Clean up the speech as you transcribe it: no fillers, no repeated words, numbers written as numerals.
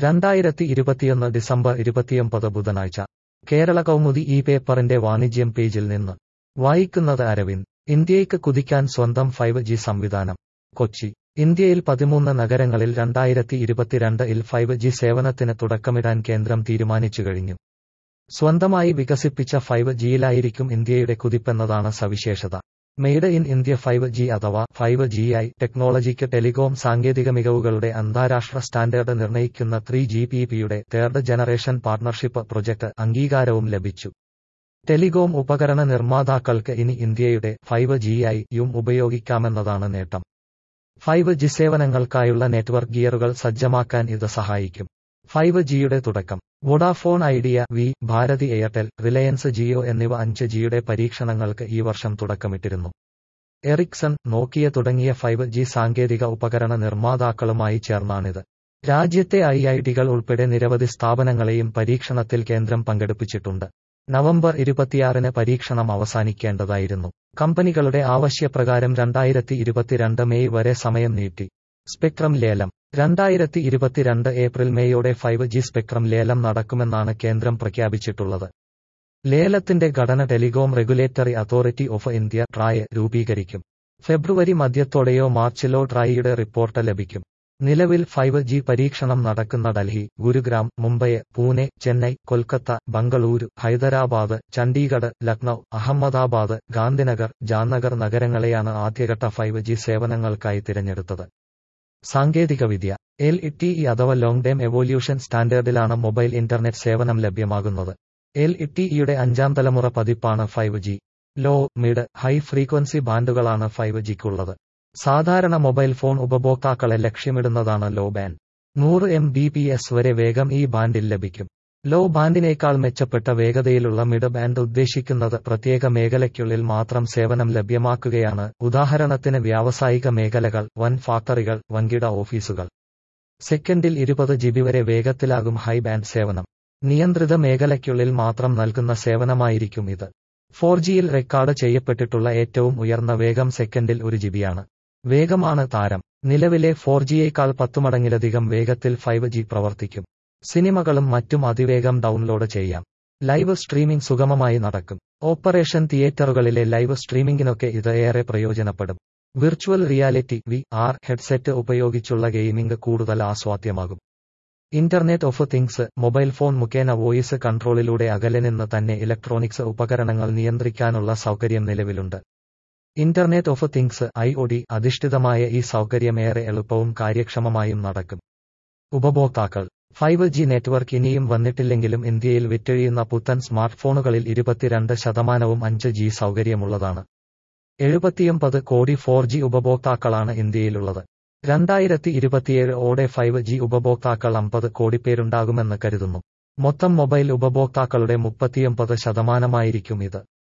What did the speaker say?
2021 December 29 ബുധനാഴ്ച കേരള കൗമുദി ഈ പേപ്പറിന്റെ വാണിജ്യം പേജിൽ നിന്ന് വായിക്കുന്നത് അരവിന്ദ്. ഇന്ത്യയ്ക്ക് കുതിക്കാൻ സ്വന്തം 5G സംവിധാനം. കൊച്ചി. ഇന്ത്യയിൽ 13 നഗരങ്ങളിൽ 2022-ൽ 5G സേവനത്തിന് തുടക്കമിടാൻ കേന്ദ്രം തീരുമാനിച്ചു കഴിഞ്ഞു. സ്വന്തമായി വികസിപ്പിച്ച 5Gയിലായിരിക്കും ഇന്ത്യയുടെ കുതിപ്പെന്നതാണ് സവിശേഷത. മെയ്ഡ് ഇൻ ഇന്ത്യ 5G അഥവാ 5GI ടെക്നോളജിക്ക് ടെലികോം സാങ്കേതിക മികവുകളുടെ അന്താരാഷ്ട്ര സ്റ്റാൻഡേർഡ് നിർണ്ണയിക്കുന്ന 3GPP-യുടെ തേർഡ് ജനറേഷൻ പാർട്ണർഷിപ്പ് പ്രൊജക്ട് അംഗീകാരവും ലഭിച്ചു. ടെലികോം ഉപകരണ നിർമ്മാതാക്കൾക്ക് ഇനി ഇന്ത്യയുടെ 5GI-യും ഉപയോഗിക്കാമെന്നതാണ് നേട്ടം. 5G സേവനങ്ങൾക്കായുള്ള നെറ്റ്വർക്ക് ഗിയറുകൾ സജ്ജമാക്കാൻ ഇത് സഹായിക്കും. 5Gയുടെ തുടക്കം. Vodafone Idea, Vi, Bharti Airtel, Reliance Jio എന്നിവ 5Gയുടെ പരീക്ഷണങ്ങൾക്ക് ഈ വർഷം തുടക്കമിട്ടിരുന്നു. എറിക്സൺ, നോക്കിയ തുടങ്ങിയ 5G സാങ്കേതിക ഉപകരണ നിർമ്മാതാക്കളുമായി ചേർന്നാണിത്. രാജ്യത്തെ IIT-കൾ ഉൾപ്പെടെ നിരവധി സ്ഥാപനങ്ങളെയും പരീക്ഷണത്തിൽ കേന്ദ്രം പങ്കെടുപ്പിച്ചിട്ടുണ്ട്. നവംബർ 26-ന് പരീക്ഷണം അവസാനിക്കേണ്ടതായിരുന്നു. കമ്പനികളുടെ ആവശ്യപ്രകാരം 2022 മെയ് വരെ സമയം നീട്ടി. സ്പെക്ട്രം ലേലം. 2022 ഏപ്രിൽ-മേയോടെ 5G സ്പെക്ട്രം ലേലം നടക്കുമെന്നാണ് കേന്ദ്രം പ്രഖ്യാപിച്ചിട്ടുള്ളത്. ലേലത്തിന്റെ ഘടന telecom regulatory authority of India TRAI രൂപീകരിക്കും. ഫെബ്രുവരി മധ്യത്തോടെയോ മാർച്ചിലോ ട്രായിയുടെ റിപ്പോർട്ട് ലഭിക്കും. നിലവിൽ 5G പരീക്ഷണം നടക്കുന്ന ഡൽഹി, ഗുരുഗ്രാം, മുംബൈ, പൂനെ, ചെന്നൈ, കൊൽക്കത്ത, ബംഗളൂരു, ഹൈദരാബാദ്, ചണ്ഡീഗഡ്, ലക്നൌ, അഹമ്മദാബാദ്, ഗാന്ധിനഗർ, ജാംനഗർ നഗരങ്ങളെയാണ് ആദ്യഘട്ട 5G സേവനങ്ങൾക്കായി തിരഞ്ഞെടുത്തത്. സാങ്കേതികവിദ്യ. LTE അഥവാ ലോങ് ടേം എവല്യൂഷൻ സ്റ്റാൻഡേർഡിലാണ് മൊബൈൽ ഇന്റർനെറ്റ് സേവനം ലഭ്യമാകുന്നത്. LTEയുടെ 5ാം തലമുറ പതിപ്പാണ് 5G. Low, mid, high frequency ബാൻഡുകളാണ് 5Gക്കുള്ളത്. സാധാരണ മൊബൈൽ ഫോൺ ഉപഭോക്താക്കളെ ലക്ഷ്യമിടുന്നതാണ് ലോ ബാൻഡ്. 100 Mbps വരെ വേഗം ഈ ബാൻഡിൽ ലഭിക്കും. ലോ ബാൻഡിനേക്കാൾ മെച്ചപ്പെട്ട വേഗതയിലുള്ള മിഡ് ബാൻഡ് ഉദ്ദേശിക്കുന്നത് പ്രത്യേക മേഖലയ്ക്കുള്ളിൽ മാത്രം സേവനം ലഭ്യമാക്കുകയാണ്. ഉദാഹരണത്തിന് വ്യാവസായിക മേഖലകൾ, വൻ ഫാക്ടറികൾ, വൻകിട ഓഫീസുകൾ. സെക്കൻഡിൽ 20 GB വരെ വേഗത്തിലാകും ഹൈ ബാൻഡ് സേവനം. നിയന്ത്രിത മേഖലയ്ക്കുള്ളിൽ മാത്രം നൽകുന്ന സേവനമായിരിക്കും ഇത്. 4Gയിൽ റെക്കോർഡ് ചെയ്യപ്പെട്ടിട്ടുള്ള ഏറ്റവും ഉയർന്ന വേഗം സെക്കൻഡിൽ 1 GB-യാണ്. വേഗമാണ് താരം. നിലവിലെ 4Gയേക്കാൾ 10 മടങ്ങിലധികം വേഗത്തിൽ 5G പ്രവർത്തിക്കും. സിനിമകളും മറ്റും അതിവേഗം ഡൗൺലോഡ് ചെയ്യാം. ലൈവ് സ്ട്രീമിംഗ് സുഗമമായി നടക്കും. ഓപ്പറേഷൻ തിയേറ്ററുകളിലെ ലൈവ് സ്ട്രീമിംഗിനൊക്കെ ഇത് ഏറെ പ്രയോജനപ്പെടും. വിർച്വൽ റിയാലിറ്റി VR ഹെഡ്സെറ്റ് ഉപയോഗിച്ചുള്ള ഗെയിമിംഗ് കൂടുതൽ ആസ്വാദ്യമാകും. Internet of things. Mobile phone മുഖേന വോയിസ് കൺട്രോളിലൂടെ അകലെ നിന്ന് തന്നെ ഇലക്ട്രോണിക്സ് ഉപകരണങ്ങൾ നിയന്ത്രിക്കാനുള്ള സൗകര്യം നിലവിലുണ്ട്. ഇന്റർനെറ്റ് ഓഫ് തിങ്സ് IoT അധിഷ്ഠിതമായ ഈ സൗകര്യം ഏറെ എളുപ്പവും കാര്യക്ഷമമായും നടക്കും. ഉപഭോക്താക്കൾ. 5G നെറ്റ്വർക്ക് ഇനിയും വന്നിട്ടില്ലെങ്കിലും ഇന്ത്യയിൽ വിറ്റഴിയുന്ന പുത്തൻ സ്മാർട്ട്ഫോണുകളിൽ 22% 5G സൗകര്യമുള്ളതാണ്. 79 കോടി 4G ഉപഭോക്താക്കളാണ് ഇന്ത്യയിലുള്ളത്. 2027-ഓടെ 5G ഉപഭോക്താക്കൾ 50 കോടി പേരുണ്ടാകുമെന്ന് കരുതുന്നു. മൊത്തം മൊബൈൽ ഉപഭോക്താക്കളുടെ 39% ഇത്.